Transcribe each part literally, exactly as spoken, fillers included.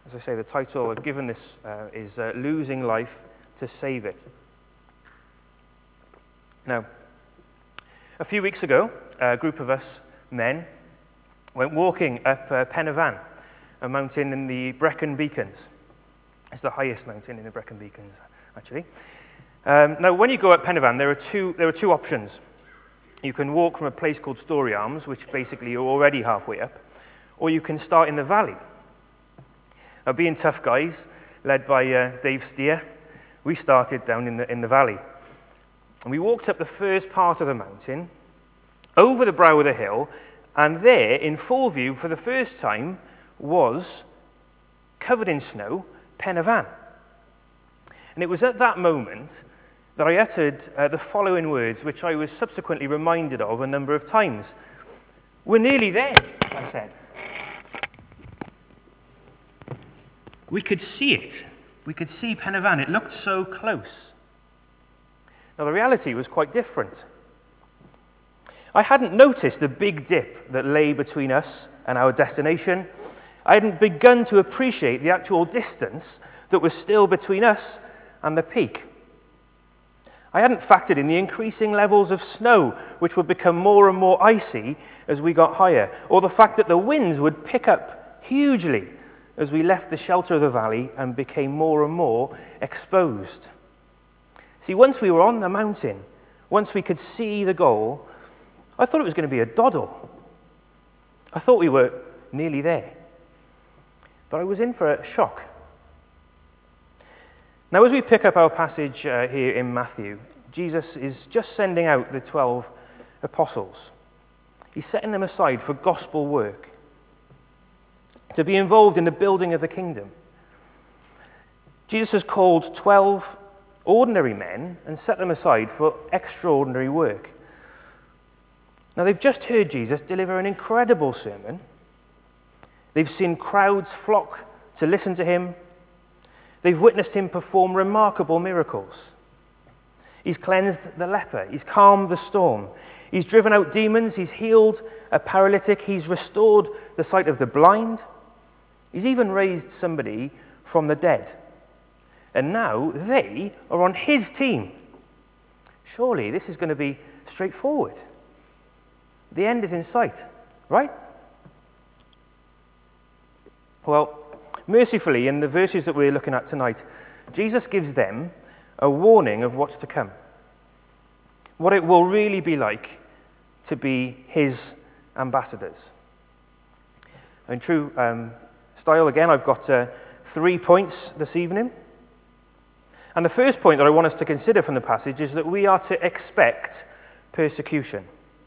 As I say, the title I've given this uh, is uh, Losing Life to Save It. Now, a few weeks ago, a group of us men went walking up uh, Pen y Fan, a mountain in the Brecon Beacons. It's the highest mountain in the Brecon Beacons, actually. Um, now, when you go up Pen y Fan, there are two there are two options. You can walk from a place called Story Arms, which basically you're already halfway up, or you can start in the valley. Now, being tough guys, led by uh, Dave Steer, we started down in the in the valley, and we walked up the first part of the mountain, over the brow of the hill, and there, in full view, for the first time, was covered in snow Pen y Fan. And it was at that moment that I uttered uh, the following words, which I was subsequently reminded of a number of times. "We're nearly there," I said. We could see it. We could see Pen y Fan. It looked so close. Now, the reality was quite different. I hadn't noticed the big dip that lay between us and our destination. I hadn't begun to appreciate the actual distance that was still between us and the peak. I hadn't factored in the increasing levels of snow, which would become more and more icy as we got higher, or the fact that the winds would pick up hugely as we left the shelter of the valley and became more and more exposed. See, once we were on the mountain, once we could see the goal, I thought it was going to be a doddle. I thought we were nearly there. But I was in for a shock. Now, as we pick up our passage uh, here in Matthew, Jesus is just sending out the twelve apostles. He's setting them aside for gospel work, to be involved in the building of the kingdom. Jesus has called twelve ordinary men and set them aside for extraordinary work. Now, they've just heard Jesus deliver an incredible sermon. They've seen crowds flock to listen to him. They've witnessed him perform remarkable miracles. He's cleansed the leper. He's calmed the storm. He's driven out demons. He's healed a paralytic. He's restored the sight of the blind. He's even raised somebody from the dead. And now they are on his team. Surely this is going to be straightforward. The end is in sight, right? Well, mercifully, in the verses that we're looking at tonight, Jesus gives them a warning of what's to come. What it will really be like to be his ambassadors. In true um, style, again, I've got uh, three points this evening. And the first point that I want us to consider from the passage is that we are to expect persecution.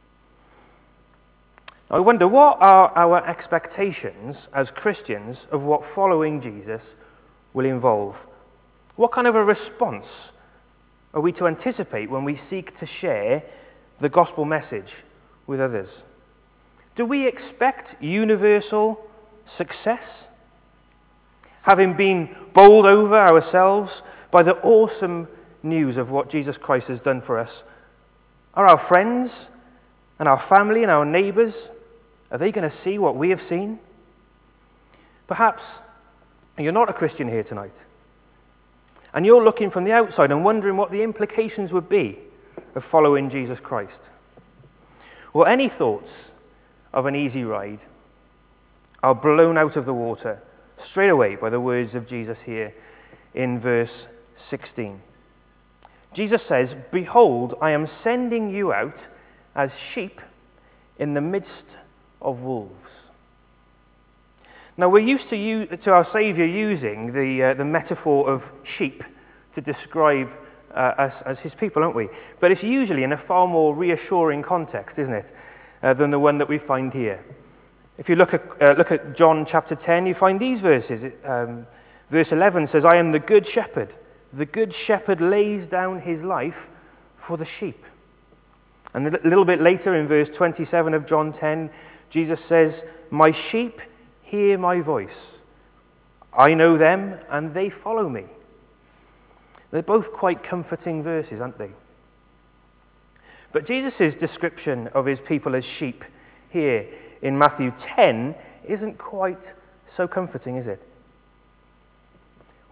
I wonder, what are our expectations as Christians of what following Jesus will involve? What kind of a response are we to anticipate when we seek to share the gospel message with others? Do we expect universal success? Having been bowled over ourselves by the awesome news of what Jesus Christ has done for us, are our friends and our family and our neighbors, are they going to see what we have seen? Perhaps you're not a Christian here tonight, and you're looking from the outside and wondering what the implications would be of following Jesus Christ. Well, any thoughts of an easy ride are blown out of the water straight away by the words of Jesus here in verse sixteen. Jesus says, "Behold, I am sending you out as sheep in the midst of wolves." Now, we're used to, use, to our Saviour using the, uh, the metaphor of sheep to describe uh, us as his people, aren't we? But it's usually in a far more reassuring context, isn't it, uh, than the one that we find here. If you look at, uh, look at John chapter ten, you find these verses. Um, verse eleven says, "I am the good shepherd. The good shepherd lays down his life for the sheep." And a little bit later in verse twenty-seven of John ten, Jesus says, "My sheep hear my voice. I know them and they follow me." They're both quite comforting verses, aren't they? But Jesus' description of his people as sheep here in Matthew ten isn't quite so comforting, is it?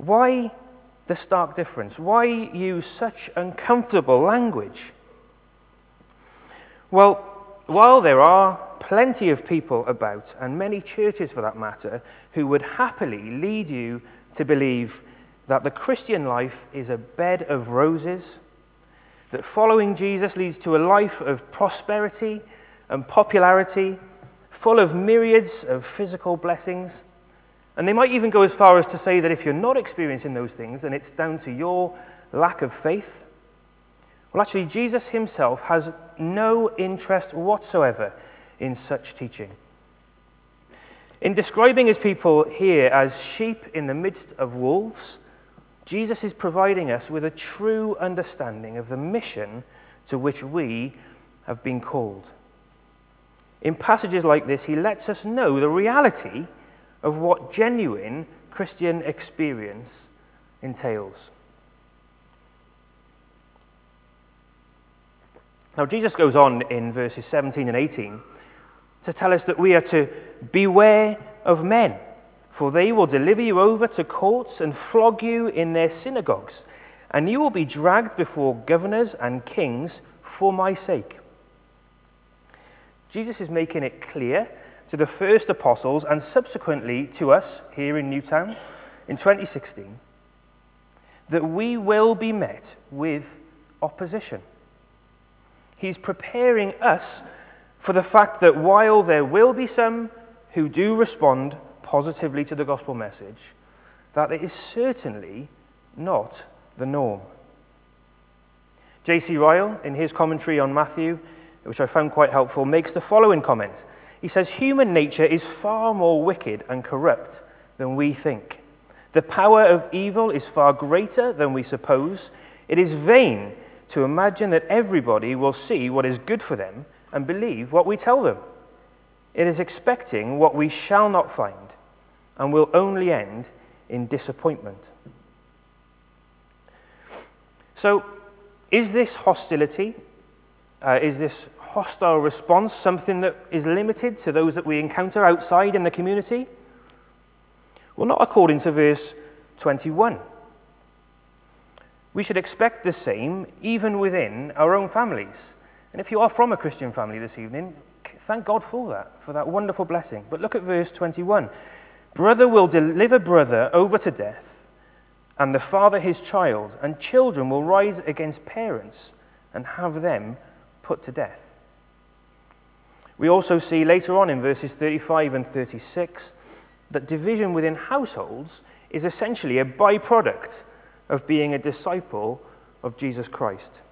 Why the stark difference? Why use such uncomfortable language? Well, while there are plenty of people about, and many churches for that matter, who would happily lead you to believe that the Christian life is a bed of roses, that following Jesus leads to a life of prosperity and popularity, full of myriads of physical blessings. And they might even go as far as to say that if you're not experiencing those things, then it's down to your lack of faith. Well, actually, Jesus himself has no interest whatsoever in such teaching. In describing his people here as sheep in the midst of wolves, Jesus is providing us with a true understanding of the mission to which we have been called. In passages like this, he lets us know the reality of what genuine Christian experience entails. Now, Jesus goes on in verses seventeen and eighteen to tell us that we are to beware of men, for they will deliver you over to courts and flog you in their synagogues, and you will be dragged before governors and kings for my sake. Jesus is making it clear to the first apostles and subsequently to us here in Newtown in twenty sixteen that we will be met with opposition. He's preparing us for the fact that while there will be some who do respond positively to the gospel message, that it is certainly not the norm. J C Ryle, in his commentary on Matthew, which I found quite helpful, makes the following comment. He says, "Human nature is far more wicked and corrupt than we think. The power of evil is far greater than we suppose. It is vain to imagine that everybody will see what is good for them and believe what we tell them. It is expecting what we shall not find and will only end in disappointment." So, is this hostility, uh, is this hostile response something that is limited to those that we encounter outside in the community? Well, not according to verse twenty-one. We should expect the same even within our own families. And if you are from a Christian family this evening, thank God for that, for that wonderful blessing. But look at verse twenty-one. "Brother will deliver brother over to death, and the father his child, and children will rise against parents and have them put to death." We also see later on in verses thirty-five and thirty-six that division within households is essentially a byproduct of being a disciple of Jesus Christ.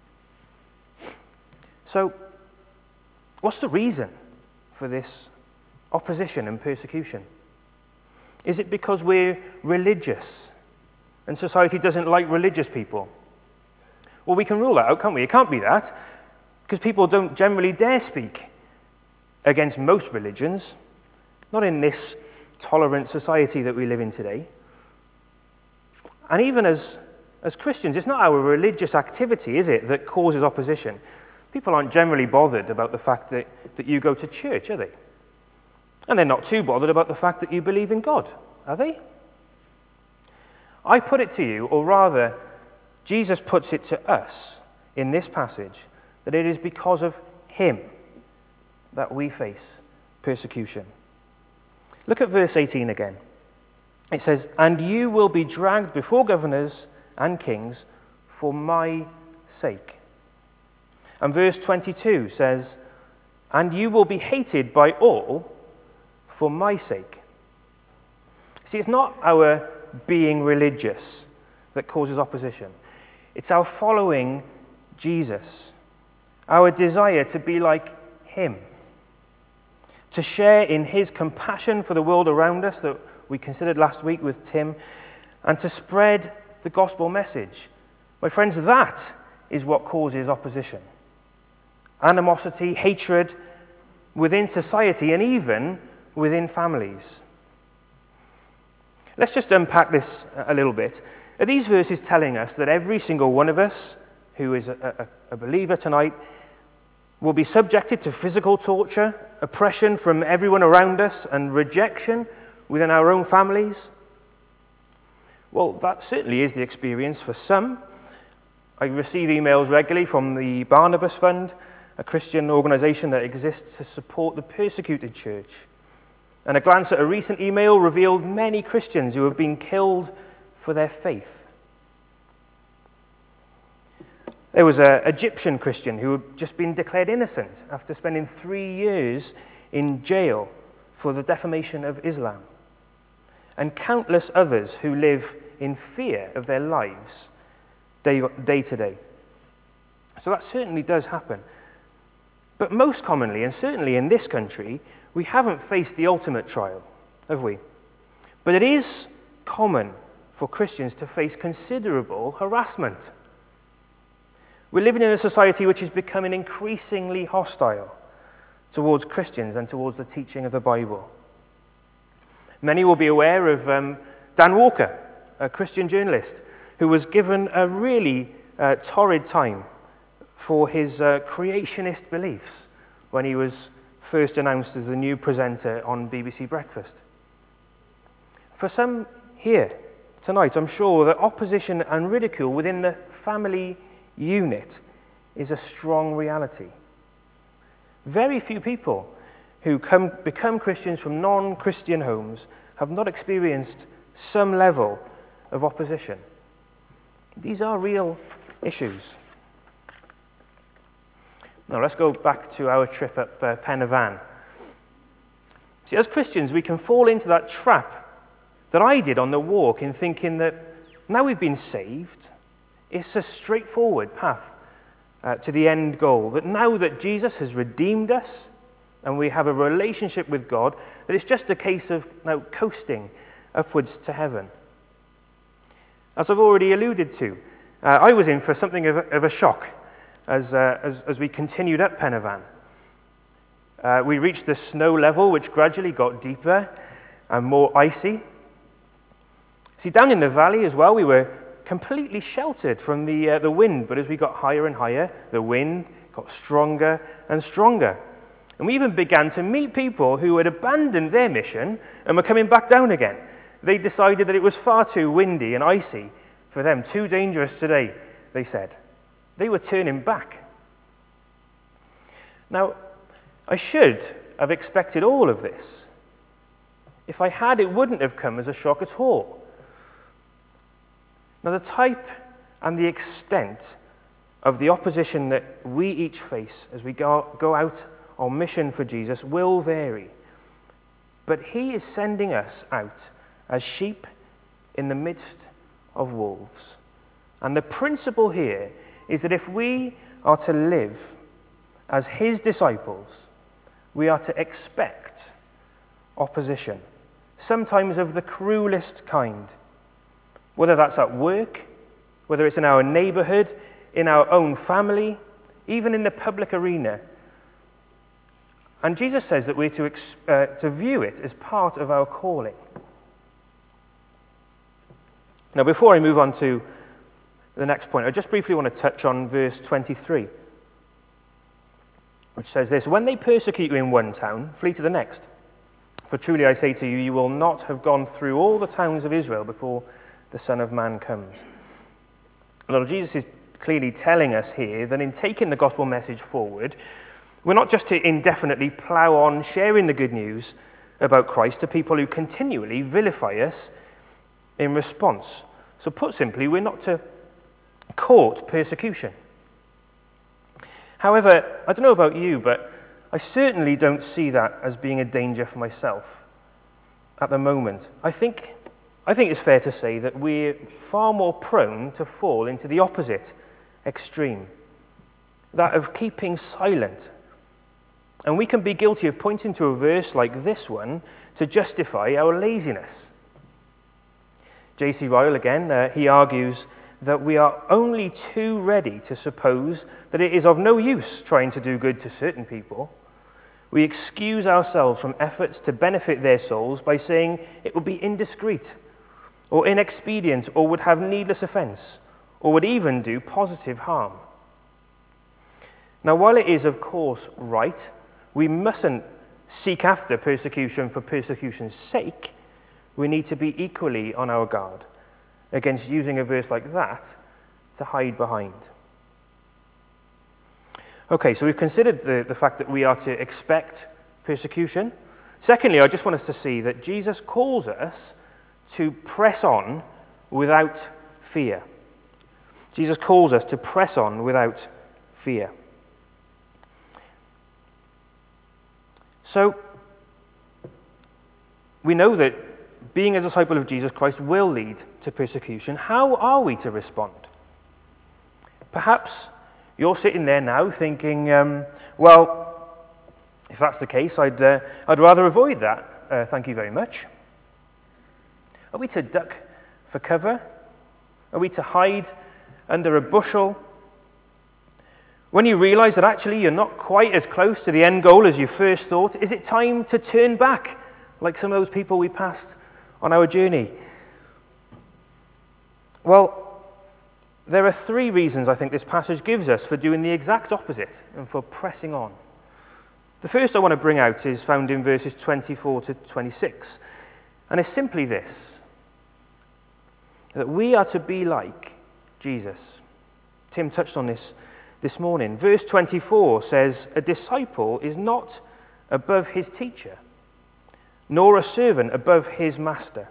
So, what's the reason for this opposition and persecution? Is it because we're religious and society doesn't like religious people? Well, we can rule that out, can't we? It can't be that, because people don't generally dare speak against most religions, not in this tolerant society that we live in today. And even as, as Christians, it's not our religious activity, is it, that causes opposition? People aren't generally bothered about the fact that, that you go to church, are they? And they're not too bothered about the fact that you believe in God, are they? I put it to you, or rather, Jesus puts it to us in this passage, that it is because of him that we face persecution. Look at verse eighteen again. It says, "And you will be dragged before governors and kings for my sake." And verse twenty-two says, "And you will be hated by all for my sake." See, it's not our being religious that causes opposition. It's our following Jesus, our desire to be like him, to share in his compassion for the world around us that we considered last week with Tim, and to spread the gospel message. My friends, that is what causes opposition. Animosity, hatred within society, and even within families. Let's just unpack this a little bit. Are these verses telling us that every single one of us who is a, a, a believer tonight will be subjected to physical torture, oppression from everyone around us, and rejection within our own families? Well, that certainly is the experience for some. I receive emails regularly from the Barnabas Fund, a Christian organisation that exists to support the persecuted church. And a glance at a recent email revealed many Christians who have been killed for their faith. There was an Egyptian Christian who had just been declared innocent after spending three years in jail for the defamation of Islam. And countless others who live in fear of their lives day, day to day. So that certainly does happen. But most commonly, and certainly in this country, we haven't faced the ultimate trial, have we? But it is common for Christians to face considerable harassment. We're living in a society which is becoming increasingly hostile towards Christians and towards the teaching of the Bible. Many will be aware of um, Dan Walker, a Christian journalist, who was given a really uh, torrid time for his uh, creationist beliefs when he was first announced as the new presenter on B B C Breakfast. For some here tonight, I'm sure that opposition and ridicule within the family unit is a strong reality. Very few people who come, become Christians from non-Christian homes have not experienced some level of opposition. These are real issues. Now let's go back to our trip up uh, Pen y Fan. See, as Christians, we can fall into that trap that I did on the walk in thinking that now we've been saved, it's a straightforward path uh, to the end goal. That now that Jesus has redeemed us and we have a relationship with God, that it's just a case of now coasting upwards to heaven. As I've already alluded to, uh, I was in for something of a, of a shock as, uh, as, as we continued up Pen y Fan. Uh, we reached the snow level, which gradually got deeper and more icy. See, down in the valley as well, we were completely sheltered from the, uh, the wind, but as we got higher and higher, the wind got stronger and stronger. And we even began to meet people who had abandoned their mission and were coming back down again. They decided that it was far too windy and icy for them, too dangerous today, they said. They were turning back. Now, I should have expected all of this. If I had, it wouldn't have come as a shock at all. Now, the type and the extent of the opposition that we each face as we go, go out on mission for Jesus will vary. But he is sending us out as sheep in the midst of wolves. And the principle here is that if we are to live as his disciples, we are to expect opposition, sometimes of the cruelest kind. Whether that's at work, whether it's in our neighborhood, in our own family, even in the public arena. And Jesus says that we're to, uh, to view it as part of our calling. Now, before I move on to the next point, I just briefly want to touch on verse twenty-three, which says this: "When they persecute you in one town, flee to the next. For truly I say to you, you will not have gone through all the towns of Israel before the Son of Man comes." Lord Jesus is clearly telling us here that in taking the gospel message forward, we're not just to indefinitely plough on sharing the good news about Christ to people who continually vilify us in response. So put simply, we're not to court persecution. However, I don't know about you, but I certainly don't see that as being a danger for myself at the moment. I think, I think it's fair to say that we're far more prone to fall into the opposite extreme, that of keeping silent. And we can be guilty of pointing to a verse like this one to justify our laziness. J C Ryle, again, uh, he argues that we are only too ready to suppose that it is of no use trying to do good to certain people. We excuse ourselves from efforts to benefit their souls by saying it would be indiscreet or inexpedient or would have needless offense or would even do positive harm. Now, while it is, of course, right, we mustn't seek after persecution for persecution's sake, we need to be equally on our guard against using a verse like that to hide behind. Okay, so we've considered the, the fact that we are to expect persecution. Secondly, I just want us to see that Jesus calls us to press on without fear. Jesus calls us to press on without fear. So, we know that being a disciple of Jesus Christ will lead to persecution. How are we to respond? Perhaps you're sitting there now thinking, um, well, if that's the case, I'd, uh, I'd rather avoid that. Uh, thank you very much. Are we to duck for cover? Are we to hide under a bushel? When you realize that actually you're not quite as close to the end goal as you first thought, is it time to turn back, like some of those people we passed on our journey? Well, there are three reasons I think this passage gives us for doing the exact opposite and for pressing on. The first I want to bring out is found in verses twenty-four to twenty-six, and it's simply this: that we are to be like Jesus. Tim touched on this this morning. Verse twenty-four says, "A disciple is not above his teacher, nor a servant above his master."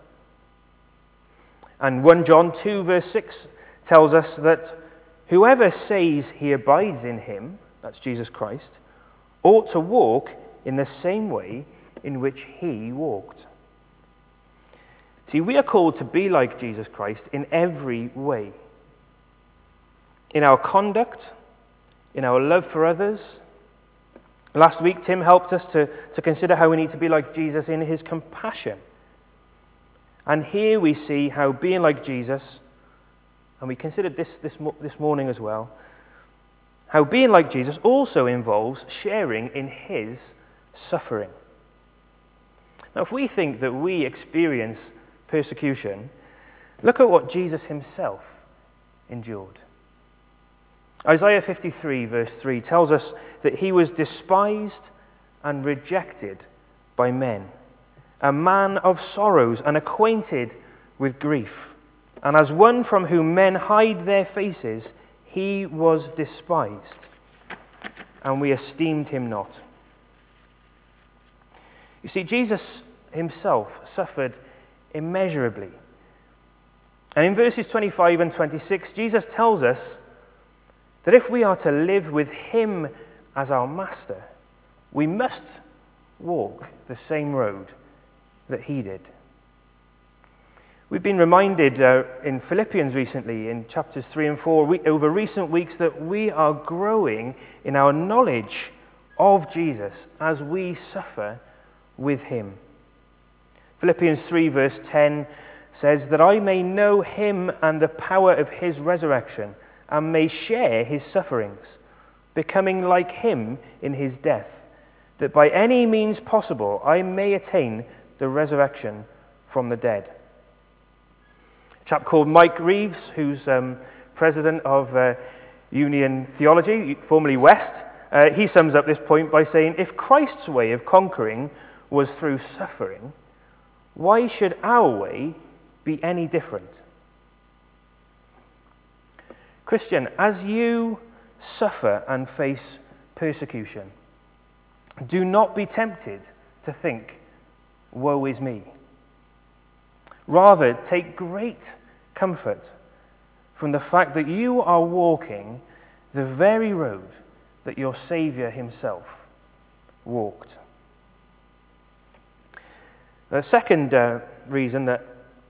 And First John two verse six tells us that whoever says he abides in him, that's Jesus Christ, ought to walk in the same way in which he walked. See, we are called to be like Jesus Christ in every way. In our conduct, in our love for others. Last week, Tim helped us to, to consider how we need to be like Jesus in his compassion. And here we see how being like Jesus, and we considered this, this this morning as well, how being like Jesus also involves sharing in his suffering. Now, if we think that we experience persecution, look at what Jesus himself endured. Isaiah fifty-three verse three tells us that he was despised and rejected by men, a man of sorrows and acquainted with grief. And as one from whom men hide their faces, he was despised, and we esteemed him not. You see, Jesus himself suffered immeasurably. And in verses twenty-five and twenty-six, Jesus tells us that if we are to live with him as our master, we must walk the same road that he did. We've been reminded uh, in Philippians recently, in chapters three and four, we, over recent weeks, that we are growing in our knowledge of Jesus as we suffer with him. Philippians three verse ten says that I may know him and the power of his resurrection, and may share his sufferings, becoming like him in his death, that by any means possible I may attain the resurrection from the dead. A chap called Mike Reeves, who's um, president of uh, Union Theology, formerly West, uh, he sums up this point by saying, if Christ's way of conquering was through suffering, why should our way be any different? Christian, as you suffer and face persecution, do not be tempted to think, woe is me. Rather, take great comfort from the fact that you are walking the very road that your Savior himself walked. The second uh, reason that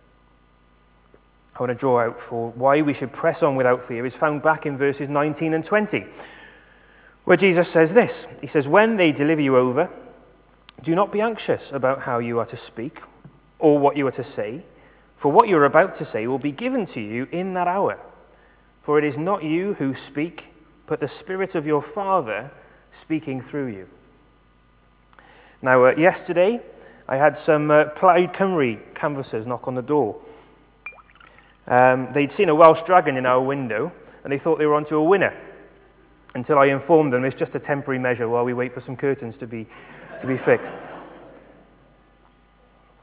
I want to draw out for why we should press on without fear is found back in verses nineteen and twenty, where Jesus says this. He says, when they deliver you over, do not be anxious about how you are to speak or what you are to say, for what you are about to say will be given to you in that hour. For it is not you who speak, but the Spirit of your Father speaking through you. Now, uh, yesterday, I had some uh, Plaid Cymru canvassers knock on the door. Um, they'd seen a Welsh dragon in our window, and they thought they were onto a winner, until I informed them it's just a temporary measure while we wait for some curtains to be, to be fixed.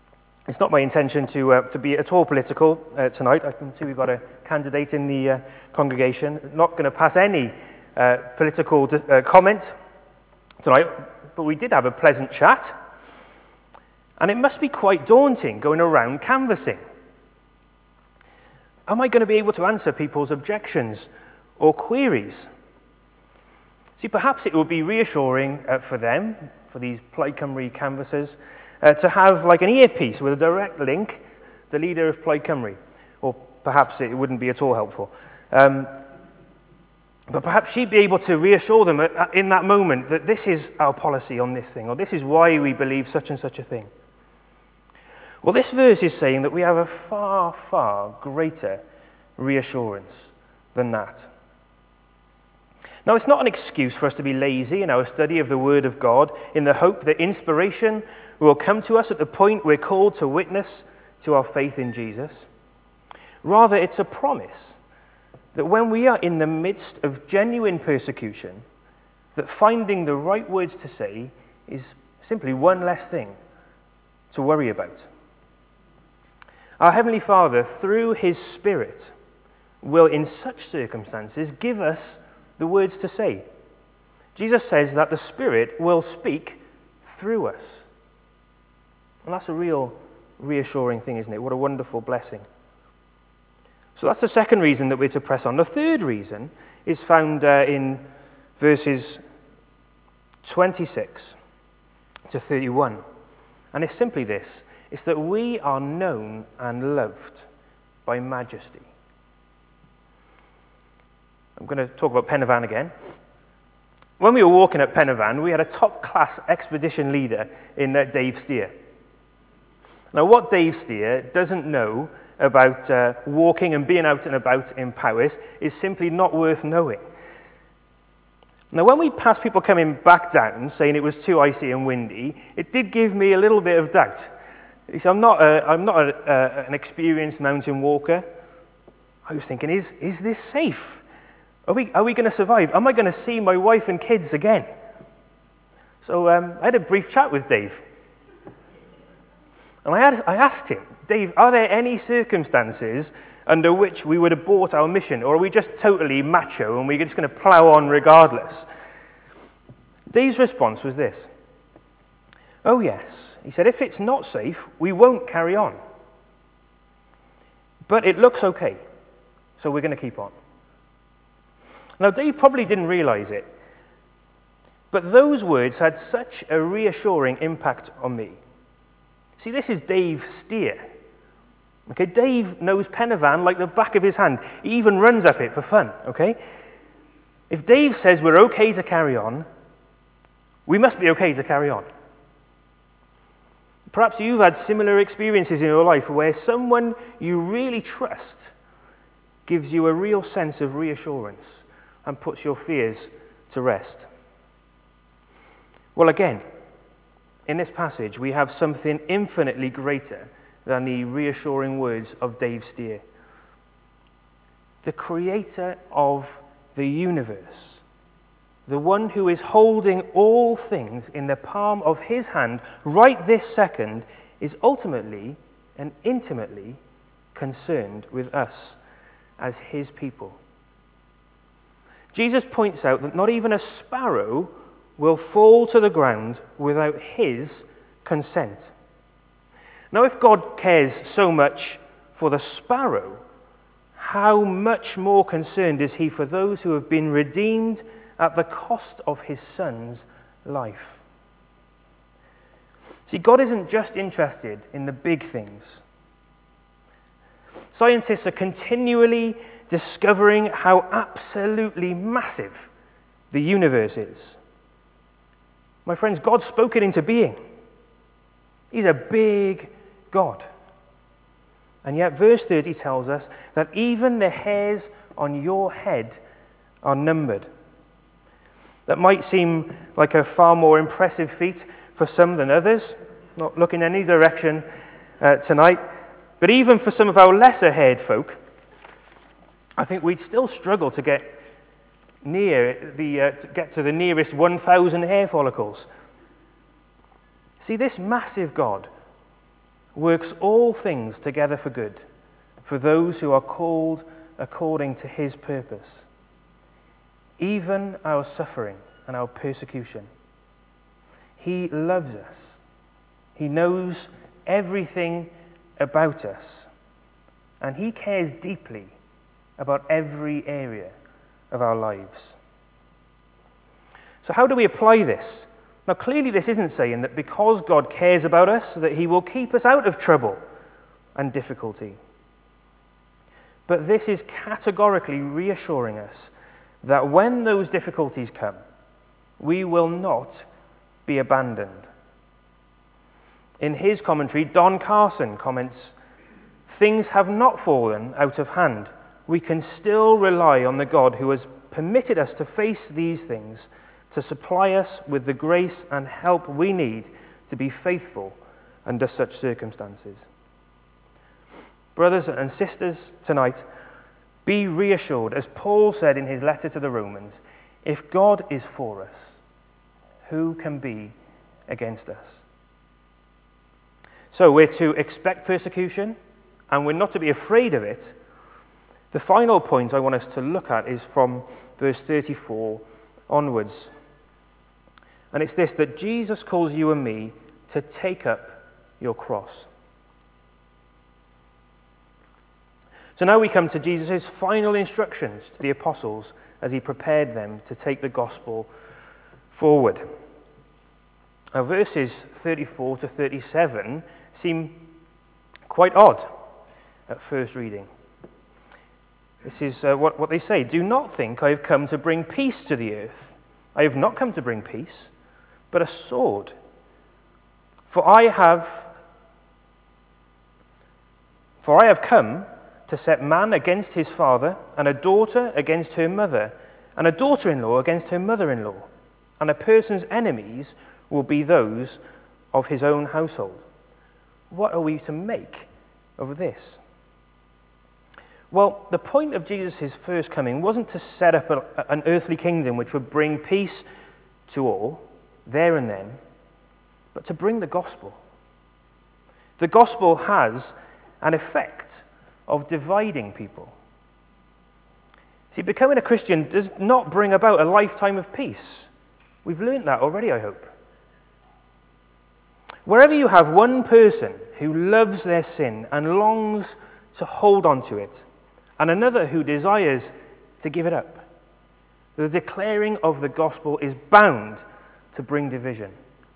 It's not my intention to, uh, to be at all political uh, tonight. I can see we've got a candidate in the uh, congregation. Not going to pass any uh, political uh, comment tonight, but we did have a pleasant chat. And it must be quite daunting going around canvassing. Am I going to be able to answer people's objections or queries? See, perhaps it would be reassuring uh, for them, for these Plaid Cymru canvassers, uh, to have like an earpiece with a direct link, the leader of Plaid Cymru. Or perhaps it wouldn't be at all helpful. Um, but perhaps she'd be able to reassure them in that moment that this is our policy on this thing, or this is why we believe such and such a thing. Well, this verse is saying that we have a far, far greater reassurance than that. Now, it's not an excuse for us to be lazy in our study of the Word of God in the hope that inspiration will come to us at the point we're called to witness to our faith in Jesus. Rather, it's a promise that when we are in the midst of genuine persecution, that finding the right words to say is simply one less thing to worry about. Our Heavenly Father, through His Spirit, will in such circumstances give us the words to say. Jesus says that the Spirit will speak through us. And that's a real reassuring thing, isn't it? What a wonderful blessing. So that's the second reason that we're to press on. The third reason is found uh, in verses twenty-six to thirty-one. And it's simply this. It's that we are known and loved by majesty. I'm going to talk about Pen y Fan again. When we were walking at Pen y Fan, we had a top-class expedition leader in uh, Dave Steer. Now, what Dave Steer doesn't know about uh, walking and being out and about in Powys is simply not worth knowing. Now, when we passed people coming back down, saying it was too icy and windy, it did give me a little bit of doubt. You see, I'm not, a, I'm not a, a, an experienced mountain walker. I was thinking, is, is this safe? Are we, are we going to survive? Am I going to see my wife and kids again? So um, I had a brief chat with Dave. And I, had, I asked him, Dave, are there any circumstances under which we would abort our mission? Or are we just totally macho and we're just going to plow on regardless? Dave's response was this. Oh, yes. He said, if it's not safe, we won't carry on. But it looks okay, so we're going to keep on. Now, Dave probably didn't realize it, but those words had such a reassuring impact on me. See, this is Dave Steer. Okay, Dave knows Pen y Fan like the back of his hand. He even runs up it for fun, okay? If Dave says we're okay to carry on, we must be okay to carry on. Perhaps you've had similar experiences in your life where someone you really trust gives you a real sense of reassurance and puts your fears to rest. Well, again, in this passage, we have something infinitely greater than the reassuring words of Dave Steer. The creator of the universe, the one who is holding all things in the palm of his hand right this second, is ultimately and intimately concerned with us as his people. Jesus points out that not even a sparrow will fall to the ground without his consent. Now, if God cares so much for the sparrow, how much more concerned is he for those who have been redeemed at the cost of his son's life? See, God isn't just interested in the big things. Scientists are continually discovering how absolutely massive the universe is. My friends, God spoke it into being. He's a big God. And yet verse thirty tells us that even the hairs on your head are numbered. That might seem like a far more impressive feat for some than others. Not looking any direction uh, tonight. But even for some of our lesser-haired folk, I think we'd still struggle to get near the uh, to get to the nearest one thousand hair follicles. See, this massive God works all things together for good, for those who are called according to his purpose. Even our suffering and our persecution. He loves us. He knows everything about us. And he cares deeply about every area of our lives. So how do we apply this? Now, clearly this isn't saying that because God cares about us, that he will keep us out of trouble and difficulty. But this is categorically reassuring us that when those difficulties come, we will not be abandoned. In his commentary, Don Carson comments, "Things have not fallen out of hand. We can still rely on the God who has permitted us to face these things to supply us with the grace and help we need to be faithful under such circumstances." Brothers and sisters, tonight, be reassured, as Paul said in his letter to the Romans, if God is for us, who can be against us? So we're to expect persecution, and we're not to be afraid of it. The final point I want us to look at is from verse thirty-four onwards. And it's this, that Jesus calls you and me to take up your cross. So now we come to Jesus' final instructions to the apostles as he prepared them to take the gospel forward. Now, verses thirty-four to thirty-seven seem quite odd at first reading. This is uh, what, what they say. "Do not think I have come to bring peace to the earth. I have not come to bring peace, but a sword. For I have, for I have come to set man against his father, and a daughter against her mother, and a daughter-in-law against her mother-in-law, and a person's enemies will be those of his own household." What are we to make of this? Well, the point of Jesus' first coming wasn't to set up a, an earthly kingdom which would bring peace to all, there and then, but to bring the gospel. The gospel has an effect of dividing people. See, becoming a Christian does not bring about a lifetime of peace. We've learned that already, I hope. Wherever you have one person who loves their sin and longs to hold on to it, and another who desires to give it up, the declaring of the gospel is bound to bring division.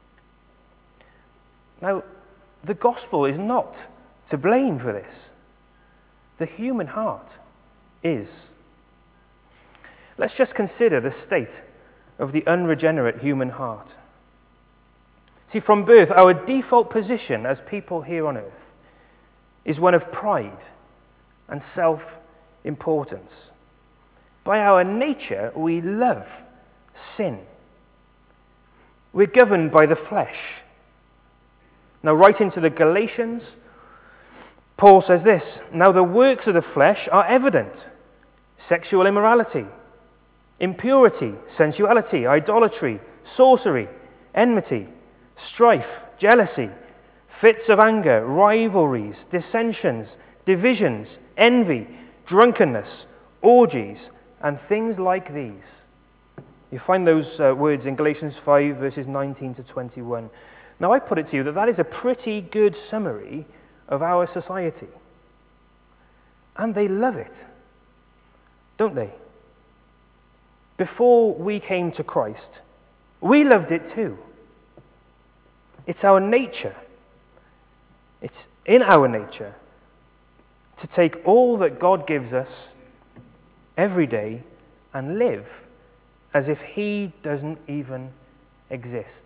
Now, the gospel is not to blame for this. The human heart is. Let's just consider the state of the unregenerate human heart. See, from birth, our default position as people here on earth is one of pride and self-importance. By our nature, we love sin. We're governed by the flesh. Now, writing to the Galatians, Paul says this, "Now the works of the flesh are evident: sexual immorality, impurity, sensuality, idolatry, sorcery, enmity, strife, jealousy, fits of anger, rivalries, dissensions, divisions, envy, drunkenness, orgies, and things like these." You find those uh, words in Galatians five, verses nineteen to twenty-one. Now, I put it to you that that is a pretty good summary of our society. And they love it, don't they? Before we came to Christ, we loved it too. It's our nature. It's in our nature to take all that God gives us every day and live as if he doesn't even exist.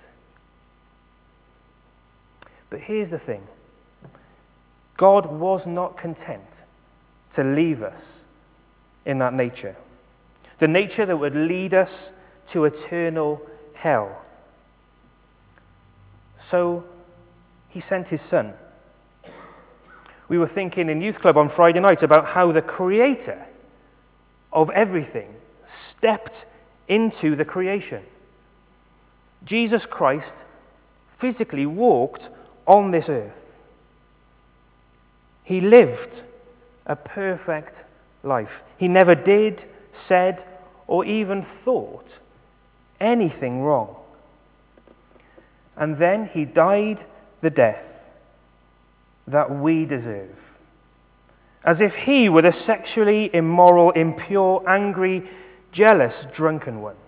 But here's the thing. God was not content to leave us in that nature. The nature that would lead us to eternal hell. So he sent his son. We were thinking in Youth Club on Friday night about how the creator of everything stepped into the creation. Jesus Christ physically walked on this earth. He lived a perfect life. He never did, said, or even thought anything wrong. And then he died the death that we deserve, as if he were the sexually immoral, impure, angry, jealous, drunken one.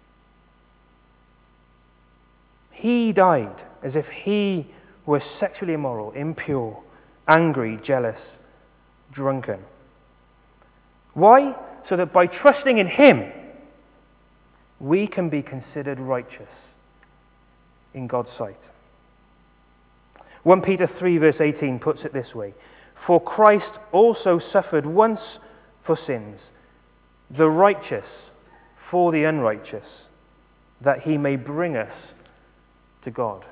He died as if he were sexually immoral, impure, angry, jealous, drunken. Why? So that by trusting in him, we can be considered righteous in God's sight. First Peter three verse eighteen puts it this way: For Christ also suffered once for sins, the righteous for the unrighteous, that he may bring us to God.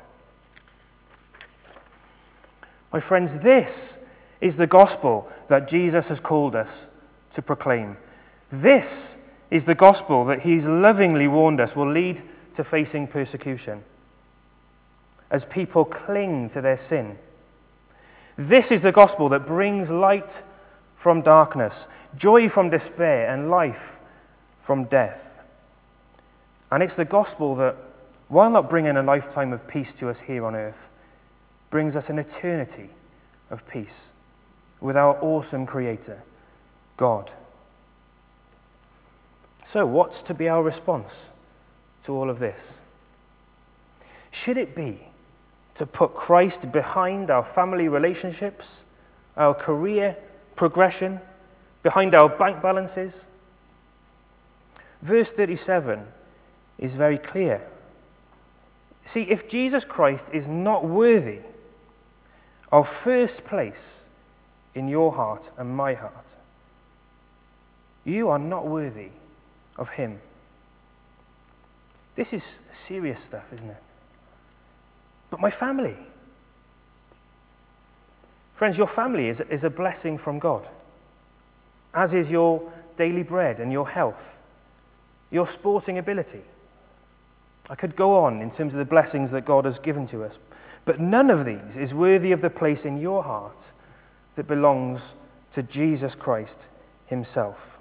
My friends, this is the gospel that Jesus has called us to proclaim. This is the gospel that he's lovingly warned us will lead to facing persecution as people cling to their sin. This is the gospel that brings light from darkness, joy from despair, and life from death. And it's the gospel that, while not bringing a lifetime of peace to us here on earth, brings us an eternity of peace with our awesome Creator, God. So, what's to be our response to all of this? Should it be to put Christ behind our family relationships, our career progression, behind our bank balances? Verse thirty-seven is very clear. See, if Jesus Christ is not worthy of first place in your heart and my heart, you are not worthy of him. This is serious stuff, isn't it? But my family. Friends, your family is, is a blessing from God, as is your daily bread and your health, your sporting ability. I could go on in terms of the blessings that God has given to us, but none of these is worthy of the place in your heart that belongs to Jesus Christ himself.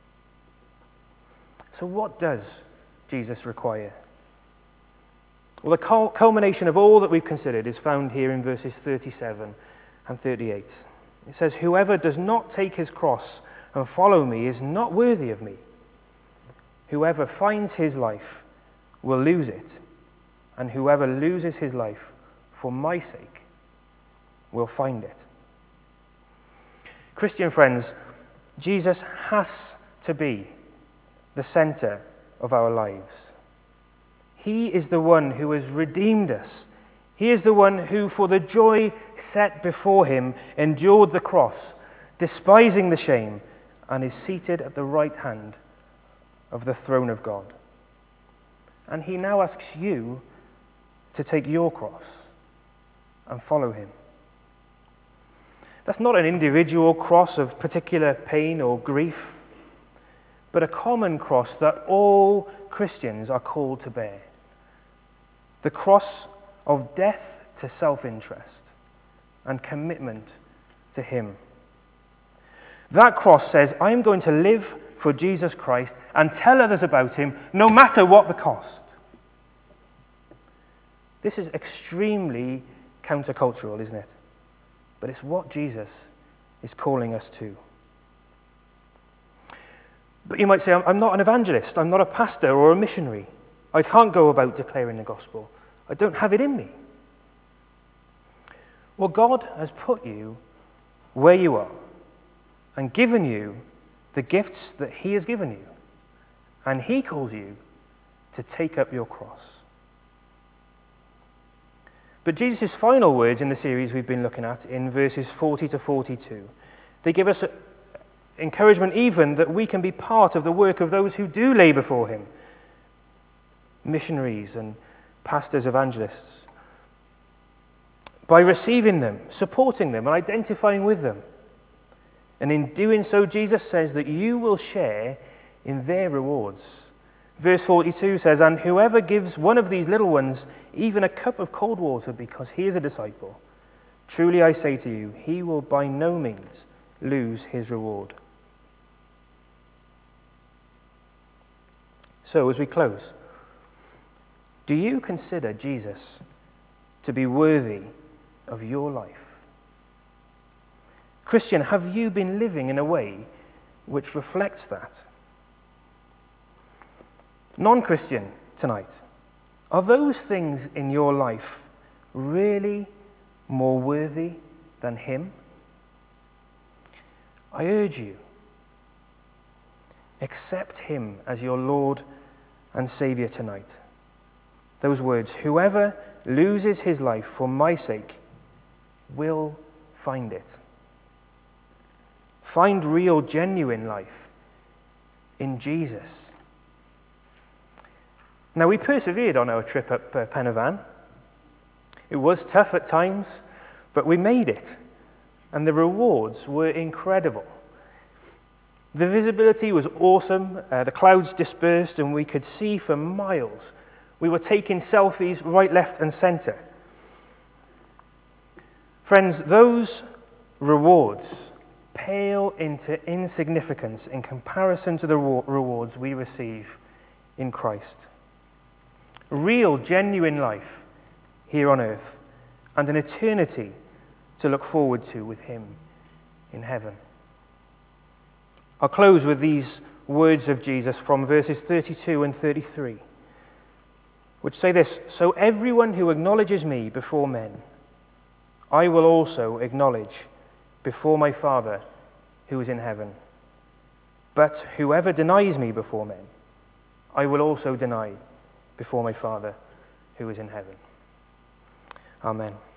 So what does Jesus require? Well, the culmination of all that we've considered is found here in verses thirty-seven and thirty-eight. It says, "Whoever does not take his cross and follow me is not worthy of me. Whoever finds his life will lose it, and whoever loses his life for my sake will find it." Christian friends, Jesus has to be the center of our lives. He is the one who has redeemed us. He is the one who, for the joy set before him, endured the cross, despising the shame, and is seated at the right hand of the throne of God. And he now asks you to take your cross and follow him. That's not an individual cross of particular pain or grief, but a common cross that all Christians are called to bear. The cross of death to self-interest and commitment to him. That cross says, I'm going to live for Jesus Christ and tell others about him, no matter what the cost. This is extremely countercultural, isn't it? But it's what Jesus is calling us to. But you might say, I'm not an evangelist, I'm not a pastor or a missionary. I can't go about declaring the gospel. I don't have it in me. Well, God has put you where you are and given you the gifts that he has given you. And he calls you to take up your cross. But Jesus' final words in the series we've been looking at, in verses forty to forty-two, they give us encouragement even that we can be part of the work of those who do labor for him. Missionaries and pastors, evangelists. By receiving them, supporting them, and identifying with them. And in doing so, Jesus says that you will share in their rewards. Verse forty-two says, "And whoever gives one of these little ones even a cup of cold water because he is a disciple, Truly I say to you, he will by no means lose his reward. So, as we close, do you consider Jesus to be worthy of your life? Christian, have you been living in a way which reflects that? Non-Christian tonight, are those things in your life really more worthy than him? I urge you, accept him as your Lord and Saviour tonight. Those words, whoever loses his life for my sake will find it. Find real, genuine life in Jesus. Now, we persevered on our trip up uh, Pen y Fan. It was tough at times, but we made it, and the rewards were incredible. The visibility was awesome, uh, the clouds dispersed, and we could see for miles. We were taking selfies right, left, and center. Friends, those rewards pale into insignificance in comparison to the rewards we receive in Christ. Real, genuine life here on earth, and an eternity to look forward to with him in heaven. I'll close with these words of Jesus from verses thirty-two and thirty-three, which say this, so everyone who acknowledges me before men, I will also acknowledge before my Father who is in heaven. But whoever denies me before men, I will also deny before my Father who is in heaven. Amen.